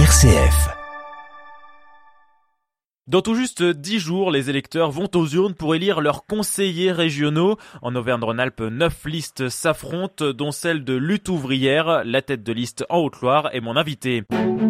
RCF. Dans tout juste 10 jours, les électeurs vont aux urnes pour élire leurs conseillers régionaux. En Auvergne-Rhône-Alpes, 9 listes s'affrontent, dont celle de Lutte ouvrière. La tête de liste en Haute-Loire est mon invité.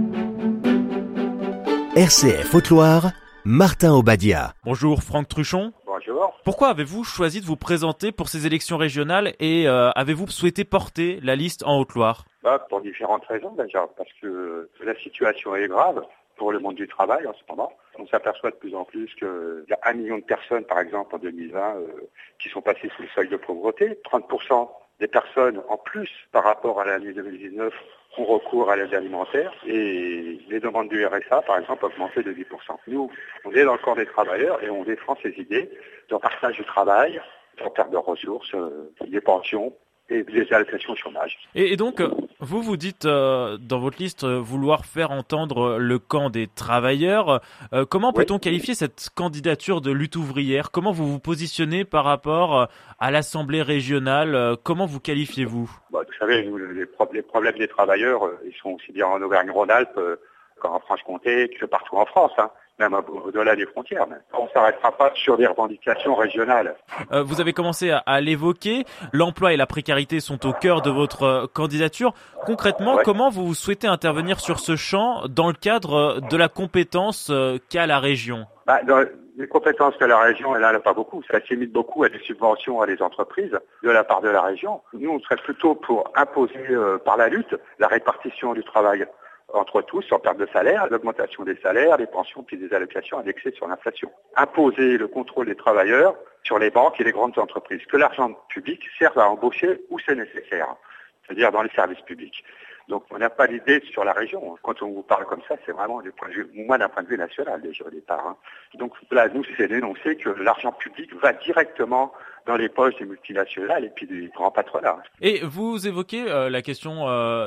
RCF Haute-Loire, Martin Obadia. Bonjour Franck Truchon. Bonjour. Pourquoi avez-vous choisi de vous présenter pour ces élections régionales et avez-vous souhaité porter la liste en Haute-Loire ? Pour différentes raisons déjà, parce que la situation est grave pour le monde du travail en ce moment. On s'aperçoit de plus en plus qu'il y a 1 million de personnes, par exemple, en 2020, qui sont passées sous le seuil de pauvreté. 30% des personnes en plus par rapport à l'année 2019 ont recours à l'aide alimentaire et les demandes du RSA, par exemple, ont augmenté de 10%. Nous, on est dans le corps des travailleurs et on défend ces idées de partage du travail, de perte de ressources, des pensions et des allocations au chômage. Et donc, vous dites dans votre liste vouloir faire entendre le camp des travailleurs. Comment peut-on qualifier cette candidature de lutte ouvrière ? Comment vous vous positionnez par rapport à l'Assemblée régionale ? Comment vous qualifiez-vous ? Vous savez, nous, les problèmes des travailleurs, ils sont aussi bien en Auvergne-Rhône-Alpes qu'en Franche-Comté, que partout en France, même au-delà des frontières. On ne s'arrêtera pas sur des revendications régionales. Vous avez commencé à l'évoquer. L'emploi et la précarité sont au cœur de votre candidature. Concrètement, comment vous souhaitez intervenir sur ce champ dans le cadre de la compétence qu'a la région ? Dans les compétences que la région, elle n'a pas beaucoup. Ça se limite beaucoup à des subventions à des entreprises de la part de la région. Nous, on serait plutôt pour imposer par la lutte la répartition du travail entre tous, sans perte de salaire, l'augmentation des salaires, des pensions, puis des allocations indexées sur l'inflation. Imposer le contrôle des travailleurs sur les banques et les grandes entreprises. Que l'argent public serve à embaucher où c'est nécessaire, c'est-à-dire dans les services publics. Donc on n'a pas d'idée sur la région. Quand on vous parle comme ça, c'est vraiment du point de vue, moi d'un point de vue national déjà au départ. Donc là, nous, c'est d'énoncer que l'argent public va directement dans les poches des multinationales et puis des grands patronats. Et vous évoquez la question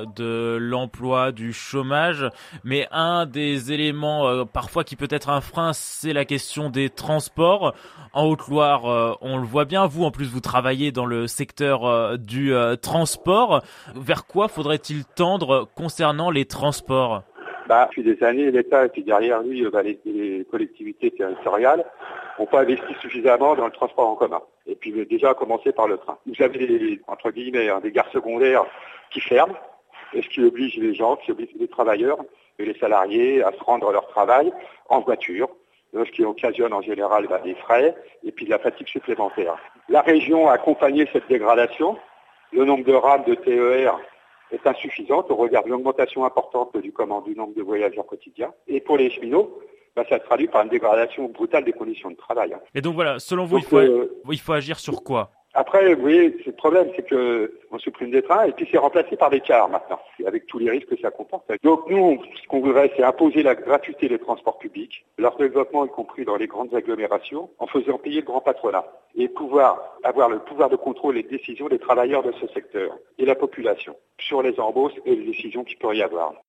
de l'emploi, du chômage, mais un des éléments parfois qui peut être un frein, c'est la question des transports. En Haute-Loire, on le voit bien, vous en plus vous travaillez dans le secteur du transport. Vers quoi faudrait-il tendre concernant les transports ? Depuis des années, l'État et puis derrière lui, les collectivités territoriales n'ont pas investi suffisamment dans le transport en commun. Et puis déjà à commencer par le train. Vous avez entre guillemets des gares secondaires qui ferment, et ce qui oblige les gens, qui oblige les travailleurs et les salariés à se rendre à leur travail en voiture, ce qui occasionne en général des frais et puis de la fatigue supplémentaire. La région a accompagné cette dégradation. Le nombre de rames de TER est insuffisante au regard de l'augmentation importante du nombre de voyageurs quotidiens. Et pour les cheminots, ça se traduit par une dégradation brutale des conditions de travail. Et donc voilà, selon vous, il faut agir sur quoi ? Après, vous voyez, le problème, c'est qu'on supprime des trains et puis c'est remplacé par des cars maintenant, avec tous les risques que ça comporte. Donc nous, ce qu'on voudrait, c'est imposer la gratuité des transports publics, leur développement y compris dans les grandes agglomérations, en faisant payer le grand patronat et pouvoir avoir le pouvoir de contrôle et de décision des travailleurs de ce secteur et la population sur les embauches et les décisions qu'il pourrait y avoir.